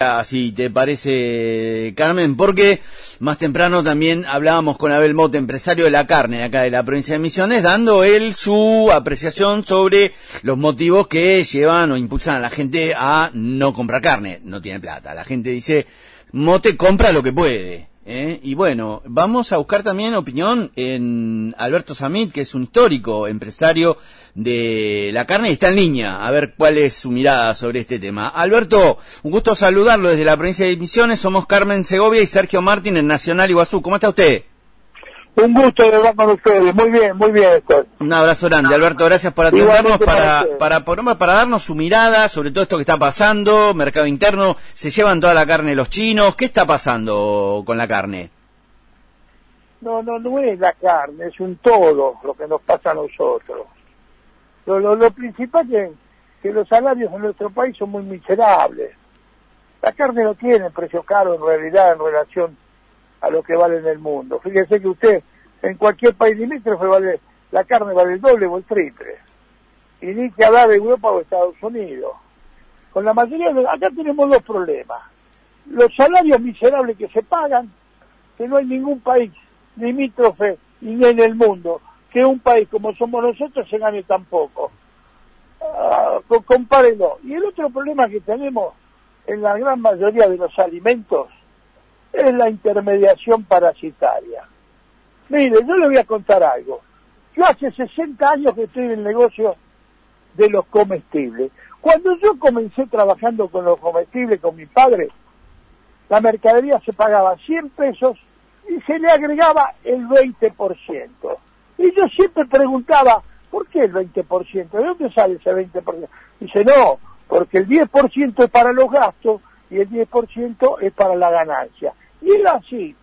Si te parece, Carmen, porque más temprano también hablábamos con Abel Mote, empresario de la carne de acá de la provincia de Misiones, dando él su apreciación sobre los motivos que llevan o impulsan a la gente a no comprar carne. No tiene plata. La gente dice, Mote compra lo que puede. Y bueno, vamos a buscar también opinión en Alberto Samit, que es un histórico empresario de la carne y está en línea, a ver cuál es su mirada sobre este tema. Alberto, un gusto saludarlo desde la provincia de Misiones. Somos Carmen Segovia y Sergio Martín en Nacional Iguazú. ¿Cómo está usted? Un gusto de hablar con ustedes. Muy bien esto. Un abrazo grande, Alberto. Gracias por atendernos para darnos su mirada sobre todo esto que está pasando. Mercado interno, se llevan toda la carne los chinos. ¿Qué está pasando con la carne? No es la carne, es un todo lo que nos pasa a nosotros. Lo principal es que los salarios en nuestro país son muy miserables. La carne no tiene precio caro en realidad en relación a lo que vale en el mundo. Fíjese que usted en cualquier país limítrofe la carne vale el doble o el triple. Y ni que hablar de Europa o Estados Unidos. Con la mayoría acá tenemos dos problemas. Los salarios miserables que se pagan, que no hay ningún país limítrofe ni en el mundo que un país como somos nosotros se gane tan poco. Compárenlo. Y el otro problema que tenemos en la gran mayoría de los alimentos es la intermediación parasitaria. Mire, yo le voy a contar algo. Yo hace 60 años que estoy en el negocio de los comestibles. Cuando yo comencé trabajando con los comestibles con mi padre, la mercadería se pagaba 100 pesos y se le agregaba el 20%. Y yo siempre preguntaba, ¿por qué el 20%? ¿De dónde sale ese 20%? Dice, no, porque el 10% es para los gastos y el 10% es para la ganancia. Y era así.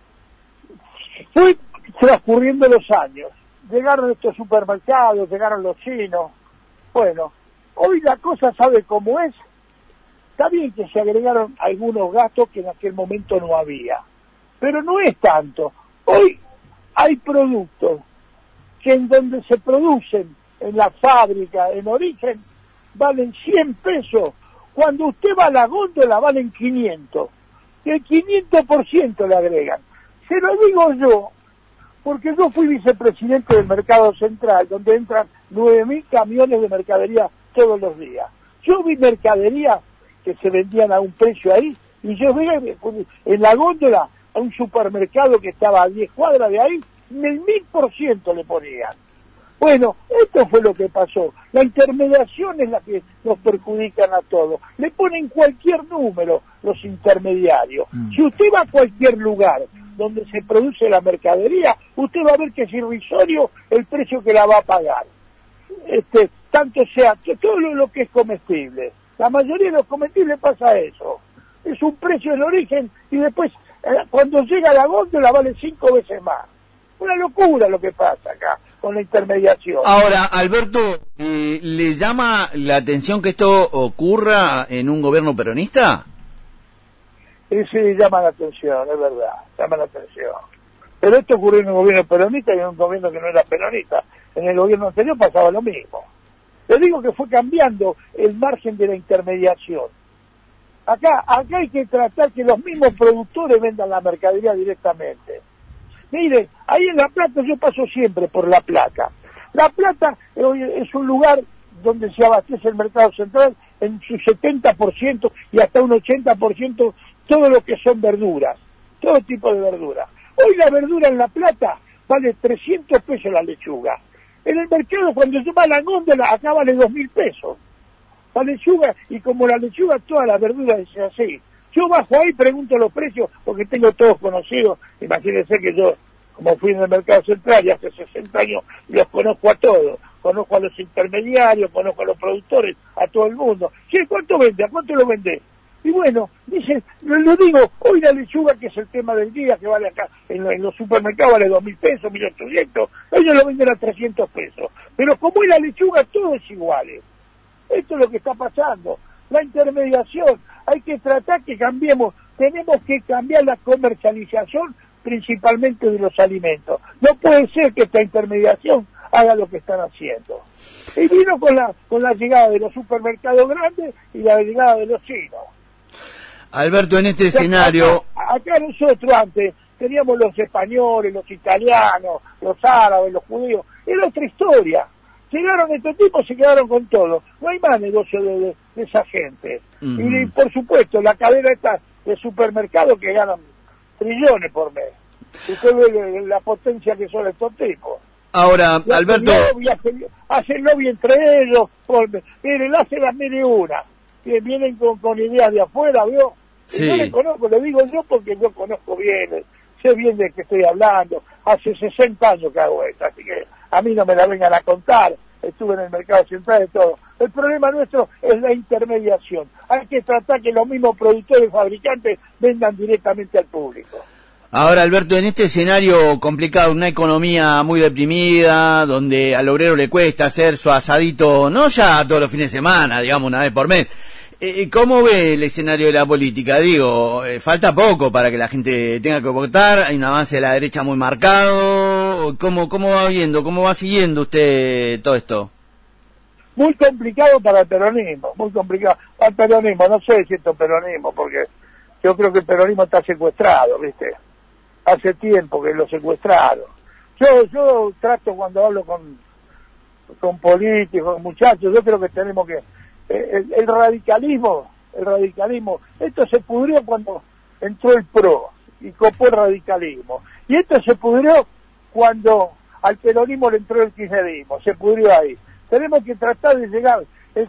Fue transcurriendo los años. Llegaron estos supermercados, llegaron los chinos. Bueno, hoy la cosa sabe cómo es. Está bien que se agregaron algunos gastos que en aquel momento no había. Pero no es tanto. Hoy hay productos que en donde se producen, en la fábrica, en origen, valen 100 pesos. Cuando usted va a la góndola valen 500. Y el 500% le agregan. Se lo digo yo, porque yo fui vicepresidente del Mercado Central, donde entran 9.000 camiones de mercadería todos los días. Yo vi mercadería que se vendían a un precio ahí, y yo vi en la góndola a un supermercado que estaba a 10 cuadras de ahí, el 1000% le ponían. Bueno, esto fue lo que pasó. La intermediación es la que nos perjudican a todos. Le ponen cualquier número los intermediarios. Si usted va a cualquier lugar donde se produce la mercadería, usted va a ver que es irrisorio el precio que la va a pagar. Tanto sea, todo lo que es comestible. La mayoría de los comestibles pasa eso. Es un precio en origen y después, cuando llega a la góndola, vale 5 veces más. Una locura lo que pasa acá con la intermediación. Ahora, Alberto, ¿le llama la atención que esto ocurra en un gobierno peronista? Sí, llama la atención, es verdad, llama la atención. Pero esto ocurrió en un gobierno peronista y en un gobierno que no era peronista. En el gobierno anterior pasaba lo mismo. Le digo que fue cambiando el margen de la intermediación. Acá hay que tratar que los mismos productores vendan la mercadería directamente. Mire, ahí en La Plata, yo paso siempre por La Plata. La Plata es un lugar donde se abastece el mercado central en su 70% y hasta un 80% todo lo que son verduras, todo tipo de verduras. Hoy la verdura en La Plata vale 300 pesos la lechuga. En el mercado, cuando se va a la góndola, acá vale 2.000 pesos. La lechuga, y como la lechuga, toda la verdura es así. Yo bajo ahí, pregunto los precios, porque tengo todos conocidos. Imagínense que yo, como fui en el mercado central y hace 60 años, los conozco a todos. Conozco a los intermediarios, conozco a los productores, a todo el mundo. ¿Sí? ¿Cuánto vende? ¿A cuánto lo vende? Y bueno, dicen, lo digo, hoy la lechuga, que es el tema del día, que vale acá, en los supermercados vale 2.000 pesos, 1.800, ellos lo venden a 300 pesos. Pero como es la lechuga, todo es igual. Esto es lo que está pasando. La intermediación, hay que tratar que cambiemos, tenemos que cambiar la comercialización principalmente de los alimentos. No puede ser que esta intermediación haga lo que están haciendo. Y vino con la llegada de los supermercados grandes y la llegada de los chinos. Alberto, en este escenario... Acá nosotros antes teníamos los españoles, los italianos, los árabes, los judíos, era otra historia. Llegaron estos tipos, se quedaron con todo. No hay más negocio de esa gente. Y por supuesto, la cadena esta de supermercados que ganan trillones por mes. Usted ve la potencia que son estos tipos. Ahora, Alberto... Hacen lobby entre ellos. Miren, hacen las mil y una. Vienen con ideas de afuera, ¿vio? Sí. Yo le conozco, lo digo yo porque yo conozco bien, sé bien de qué estoy hablando. Hace 60 años que hago esto, así que a mí no me la vengan a contar. Estuve en el mercado central y todo. El problema nuestro es la intermediación. Hay que tratar que los mismos productores y fabricantes vendan directamente al público. Ahora, Alberto, en este escenario complicado, una economía muy deprimida, donde al obrero le cuesta hacer su asadito, no ya todos los fines de semana, digamos una vez por mes. ¿Cómo ve el escenario de la política? Digo, falta poco para que la gente tenga que votar, hay un avance de la derecha muy marcado. ¿Cómo va viendo, cómo va siguiendo usted todo esto? Muy complicado para el peronismo, muy complicado. Para el peronismo, no sé si esto es peronismo, porque yo creo que el peronismo está secuestrado, ¿viste? Hace tiempo que lo secuestraron. Yo trato cuando hablo con políticos, con muchachos, yo creo que tenemos que... El radicalismo, esto se pudrió cuando entró el PRO y copó el radicalismo. Y esto se pudrió cuando al peronismo le entró el kirchnerismo, se pudrió ahí. Tenemos que tratar de llegar,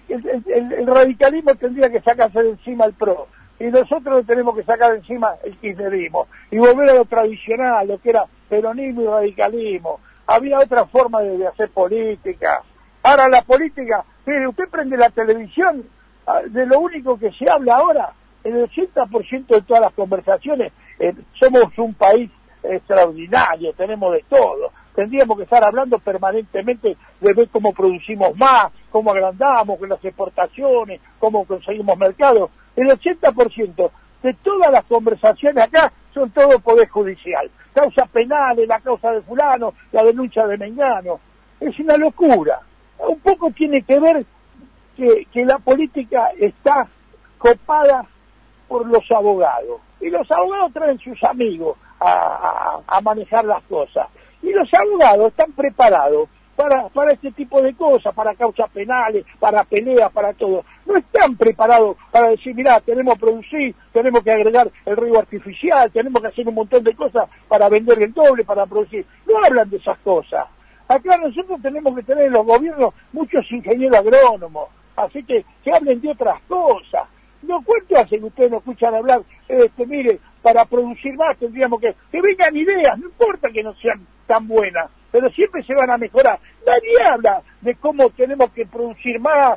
el radicalismo tendría que sacarse de encima el PRO, y nosotros tenemos que sacar de encima el kirchnerismo, y volver a lo tradicional, lo que era peronismo y radicalismo. Había otra forma de hacer política. Ahora la política, mire, usted prende la televisión, de lo único que se habla ahora, el 80% de todas las conversaciones, somos un país extraordinario, tenemos de todo. Tendríamos que estar hablando permanentemente de ver cómo producimos más, cómo agrandamos con las exportaciones, cómo conseguimos mercados. El 80% de todas las conversaciones acá son todo poder judicial. Causas penales, la causa de fulano, la denuncia de mengano. Es una locura. Un poco tiene que ver que la política está copada por los abogados. Y los abogados traen sus amigos a manejar las cosas. Y los abogados están preparados para este tipo de cosas, para causas penales, para peleas, para todo. No están preparados para decir, mirá, tenemos que producir, tenemos que agregar el riego artificial, tenemos que hacer un montón de cosas para vender el doble, para producir. No hablan de esas cosas. Acá nosotros tenemos que tener en los gobiernos muchos ingenieros agrónomos, así que hablen de otras cosas. No, ¿cuánto hace que ustedes no escuchan hablar? Mire, para producir más tendríamos que vengan ideas, no importa que no sean tan buenas, pero siempre se van a mejorar. Nadie habla de cómo tenemos que producir más,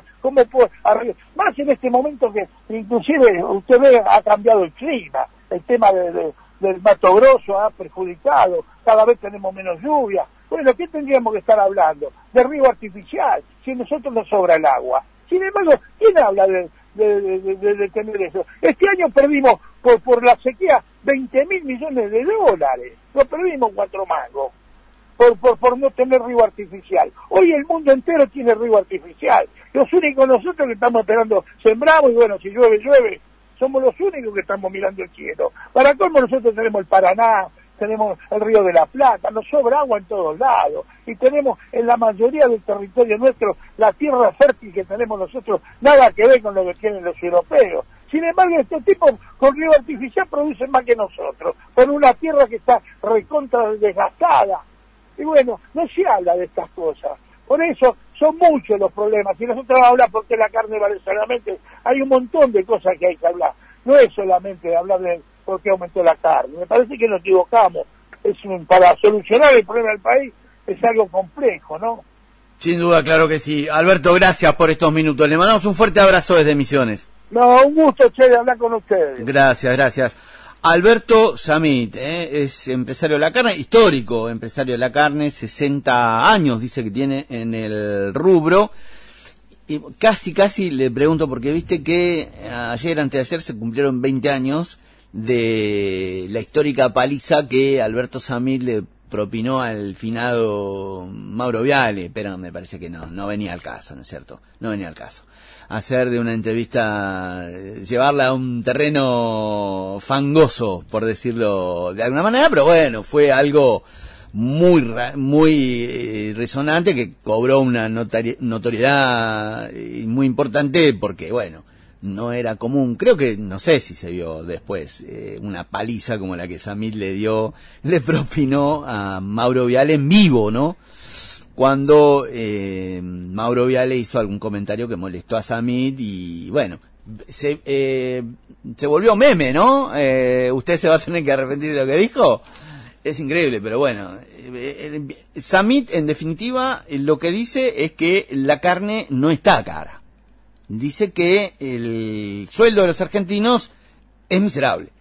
más en este momento que inclusive usted ve ha cambiado el clima, el tema del Mato Grosso ha perjudicado, cada vez tenemos menos lluvia. Bueno, ¿qué tendríamos que estar hablando? De riego artificial, si a nosotros nos sobra el agua. Sin embargo, ¿quién habla de tener eso? Este año perdimos por la sequía 20.000 millones de dólares. Lo perdimos 4 mangos por no tener riego artificial. Hoy el mundo entero tiene riego artificial. Los únicos nosotros que estamos esperando, sembramos y bueno, si llueve, llueve. Somos los únicos que estamos mirando el cielo. Para colmo nosotros tenemos el Paraná, tenemos el Río de la Plata, nos sobra agua en todos lados, y tenemos en la mayoría del territorio nuestro la tierra fértil que tenemos nosotros, nada que ver con lo que tienen los europeos. Sin embargo, estos tipos con riego artificial producen más que nosotros, con una tierra que está recontra desgastada. Y bueno, no se habla de estas cosas. Por eso son muchos los problemas. Si nosotros vamos a hablar por qué la carne vale solamente, hay un montón de cosas que hay que hablar. No es solamente hablar de por qué aumentó la carne. Me parece que nos equivocamos. Para solucionar el problema del país es algo complejo, ¿no? Sin duda, claro que sí. Alberto, gracias por estos minutos. Le mandamos un fuerte abrazo desde Misiones. No, un gusto, Che, de hablar con ustedes. Gracias. Alberto Samit, es empresario de la carne, histórico empresario de la carne, 60 años dice que tiene en el rubro. Y casi le pregunto, porque viste que antes de ayer se cumplieron 20 años de la histórica paliza que Alberto Samit le propinó al finado Mauro Viale, pero me parece que no venía al caso, ¿no es cierto? No venía al caso. hacer de una entrevista, llevarla a un terreno fangoso, por decirlo de alguna manera, pero bueno, fue algo muy resonante que cobró una notoriedad muy importante porque, bueno, no era común. Creo que, no sé si se vio después una paliza como la que Samit le propinó a Mauro Viale en vivo, ¿no? Cuando Mauro Viale hizo algún comentario que molestó a Samit y, bueno, se volvió meme, ¿no? Usted se va a tener que arrepentir de lo que dijo. Es increíble, pero bueno, Samit, en definitiva, lo que dice es que la carne no está cara. Dice que el sueldo de los argentinos es miserable.